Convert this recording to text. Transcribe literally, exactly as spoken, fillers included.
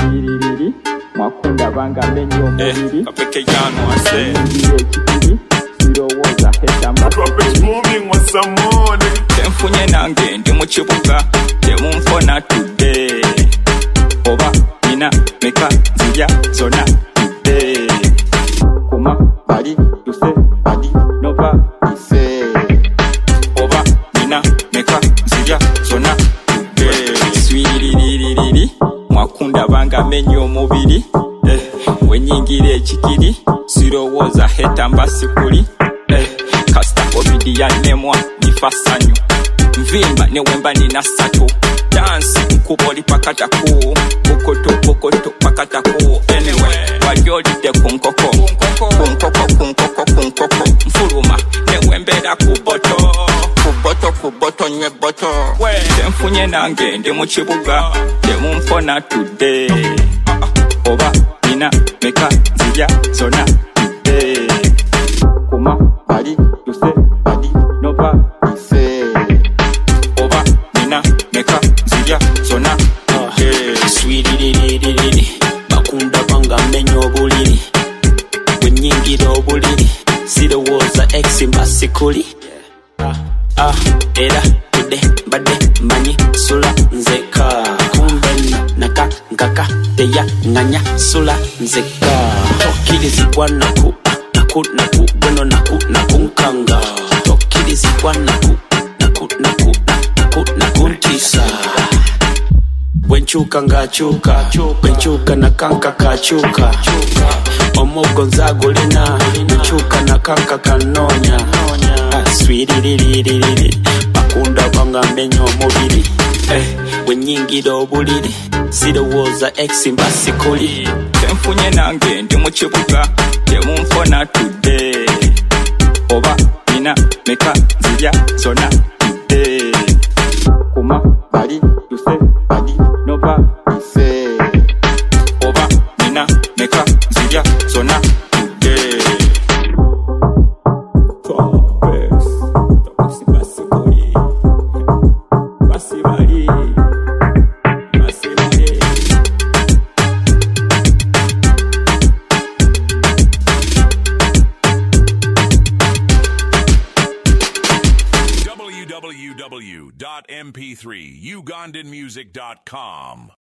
Swiririri mwakunda banga menyo mubiri kapeke yano ase sirowoza heta mba Drop it moving with some money. Temfunye nange ndi mu kibuga temumfona today oba nina meka nzija zona today kuma bali tuse bali nova ise oba nina meka nzija zona today Swiririri mwakunda banga menyo mubiri eh, wenyingire ekikiri sirowoza heta mba sikuli eh, kasita obidi ya nemwa nifasanyo mvimba newemba nina sato dansi nkuboli pakataku bukoto bukoto pakataku anyway walyolide kunkoko kunkoko kunkoko kunkoko mfuluma newembera kuboto kuboto kuboto nywe boto temfunye nange ndi mu kibuga temumfona today oba nina meka nzija zona today kuma bali tuse bali nova ise oba nina meka nzija zona today Swiririri bakunda banga menyo obuliri wenyingira obuliri sirowoza ex mbasikuli ah era tude bade manyi sula nzeka kumbe naka ngaka teya nganya sula nzeka tokirizibwa naku naku naku bweno naku nakunkanga tokirizibwa naku naku naku naku nakuntisa Wenchuka ngachuka Wenchuka na kanka kachuka Omugo nzagulina Wenchuka na kanka kanonya Swiririri bakunda banga menyo mubiri eh, wenyingira obuliri sirowoza ex mbasikuli temfunye nange ndi mu kibuga temumfona today oba nina meka nzija zona today kuma bali tuse bali nova ise oba nina meka nzija zona today Topes Topes basikoli Basibali Basibali w w w dot m p three ugandan music dot com